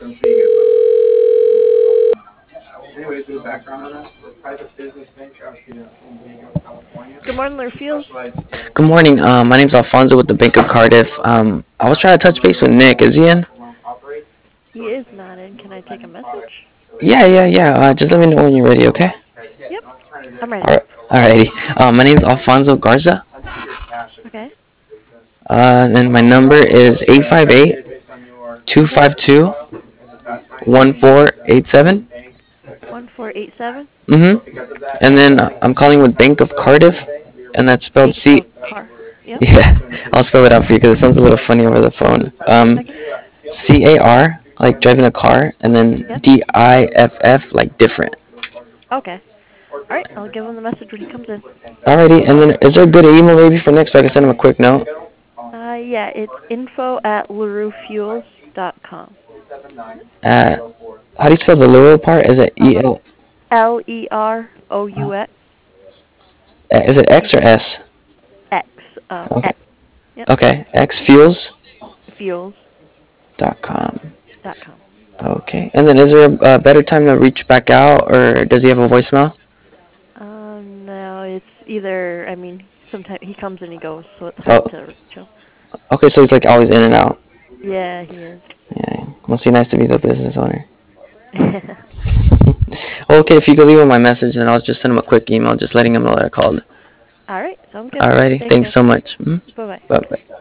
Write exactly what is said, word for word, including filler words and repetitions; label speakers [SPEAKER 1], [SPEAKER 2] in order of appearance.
[SPEAKER 1] Good morning, Learfield.
[SPEAKER 2] Good morning. Um, my name's Alfonso with the Bank of Cardiff. Um, I was trying to touch base with Nick. Is he in?
[SPEAKER 1] He is not in. Can I take a message?
[SPEAKER 2] Yeah, yeah, yeah. Uh, just let me know when you're ready, okay?
[SPEAKER 1] Yep, I'm ready.
[SPEAKER 2] All right. Alrighty. Um, my name's Alfonso Garza.
[SPEAKER 1] Okay.
[SPEAKER 2] Uh, and my number is eight five eight, two
[SPEAKER 1] Okay.
[SPEAKER 2] five two, one four eight seven.
[SPEAKER 1] One four eight seven.
[SPEAKER 2] Mm-hmm. And then uh, I'm calling with Bank of Cardiff, and that's spelled
[SPEAKER 1] Bank
[SPEAKER 2] C.
[SPEAKER 1] of Car. Yep.
[SPEAKER 2] Yeah, I'll spell it out for you because it sounds a little funny over the phone. Um,
[SPEAKER 1] Okay.
[SPEAKER 2] C A R, like driving a car, and then
[SPEAKER 1] Yep.
[SPEAKER 2] D I F F, like different.
[SPEAKER 1] Okay. All right. I'll give him the message when he comes in.
[SPEAKER 2] Alrighty, and then is there a good email maybe for Nick so I can send him a quick note?
[SPEAKER 1] Uh, yeah, it's info at laruefuels dot com.
[SPEAKER 2] Uh, how do you spell the Luro part? Is it E L?
[SPEAKER 1] L E R O U X.
[SPEAKER 2] uh, Is it X or S?
[SPEAKER 1] X. Um,
[SPEAKER 2] Okay,
[SPEAKER 1] X. Yep.
[SPEAKER 2] okay, xfuels
[SPEAKER 1] Fuels
[SPEAKER 2] dot com.
[SPEAKER 1] dot com.
[SPEAKER 2] Okay, and then is there a, a better time to reach back out, or does he have a voicemail?
[SPEAKER 1] Um, no, it's either. I mean, sometimes he comes and he goes, so it's hard
[SPEAKER 2] Oh,
[SPEAKER 1] to reach him.
[SPEAKER 2] okay, so he's like always in and out.
[SPEAKER 1] Yeah, he is.
[SPEAKER 2] Yeah, must be nice to be the business owner. Okay, if you could leave him my message, then I'll just send him a quick email just letting him know that I called.
[SPEAKER 1] All right, sounds good.
[SPEAKER 2] Alrighty,
[SPEAKER 1] Thank
[SPEAKER 2] thanks
[SPEAKER 1] you.
[SPEAKER 2] so much. Mm-hmm.
[SPEAKER 1] Bye bye.
[SPEAKER 2] Bye bye.